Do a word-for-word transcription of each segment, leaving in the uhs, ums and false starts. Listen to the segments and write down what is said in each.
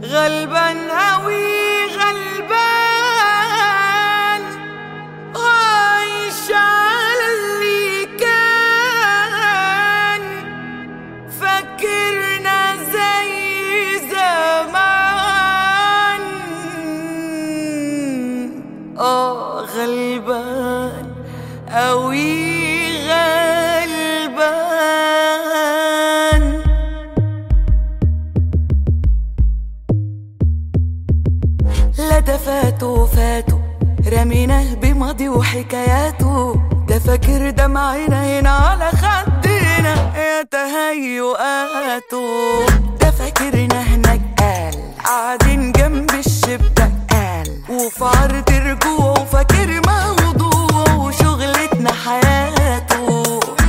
غلبان أوي غلبان، عايش على اللي كان، فاكرنا زي زمان. آه غلبان أوي غلبان. لا ده فاتوا فاتوا رميناه بماضي وحكاياته، ده فاكر دمعنا هنا على خدنا يا تهيؤاته، ده فاكرنا هناك قال قاعدين جنب الشباك قال، وفي عرض رجوعه وفاكر موضوعه وشغلتنا حياته.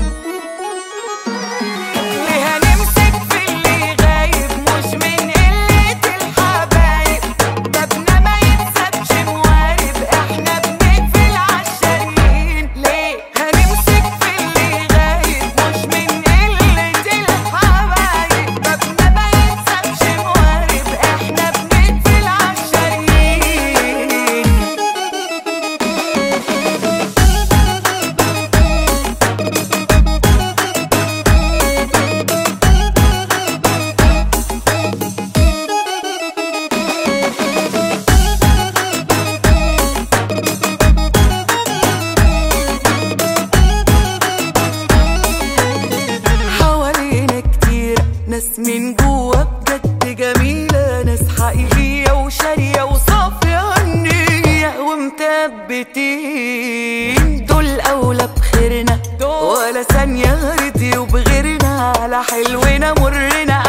ناس من جوا بجد جميلة، ناس حقيقية وشارية وصافية النية ومثبتين، دول أولى بخيرنا ولا ثانية رضيوا بغيرنا، على حلونا مرنا